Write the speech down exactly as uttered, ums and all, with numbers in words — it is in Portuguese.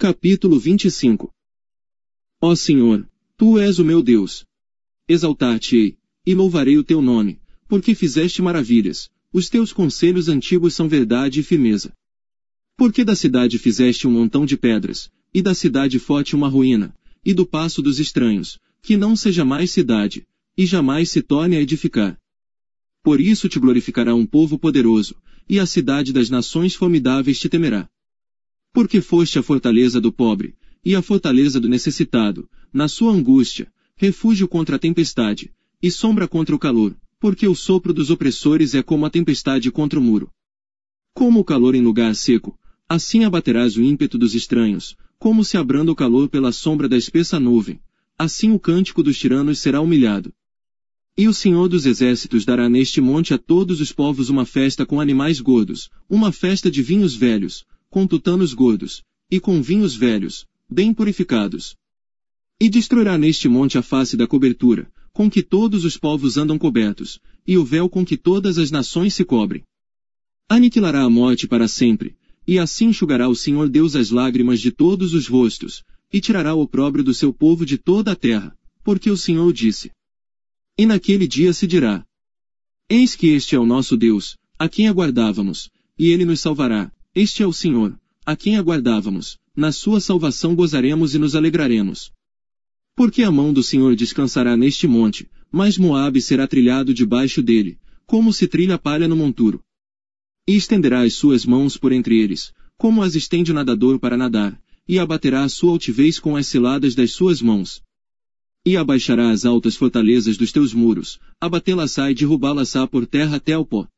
Capítulo vinte e cinco. Ó Senhor, Tu és o meu Deus. Exaltar-te-ei, e louvarei o Teu nome, porque fizeste maravilhas, os Teus conselhos antigos são verdade e firmeza. Porque da cidade fizeste um montão de pedras, e da cidade forte uma ruína, e do paço dos estranhos, que não seja mais cidade, e jamais se torne a edificar. Por isso te glorificará um povo poderoso, e a cidade das nações formidáveis te temerá. Porque foste a fortaleza do pobre, e a fortaleza do necessitado, na sua angústia, refúgio contra a tempestade, e sombra contra o calor, porque o sopro dos opressores é como a tempestade contra o muro. Como o calor em lugar seco, assim abaterás o ímpeto dos estranhos, como se abranda o calor pela sombra da espessa nuvem, assim o cântico dos tiranos será humilhado. E o Senhor dos Exércitos dará neste monte a todos os povos uma festa com animais gordos, uma festa de vinhos velhos, com tutanos gordos, e com vinhos velhos, bem purificados. E destruirá neste monte a face da cobertura, com que todos os povos andam cobertos, e o véu com que todas as nações se cobrem. Aniquilará a morte para sempre, e assim enxugará o Senhor Deus as lágrimas de todos os rostos, e tirará o opróbrio do seu povo de toda a terra, porque o Senhor disse. E naquele dia se dirá: Eis que este é o nosso Deus, a quem aguardávamos, e ele nos salvará. Este é o Senhor, a quem aguardávamos, na sua salvação gozaremos e nos alegraremos. Porque a mão do Senhor descansará neste monte, mas Moabe será trilhado debaixo dele, como se trilha palha no monturo. E estenderá as suas mãos por entre eles, como as estende o nadador para nadar, e abaterá a sua altivez com as ciladas das suas mãos. E abaixará as altas fortalezas dos teus muros, abatê-las-á e derrubá-las-á por terra até ao pó.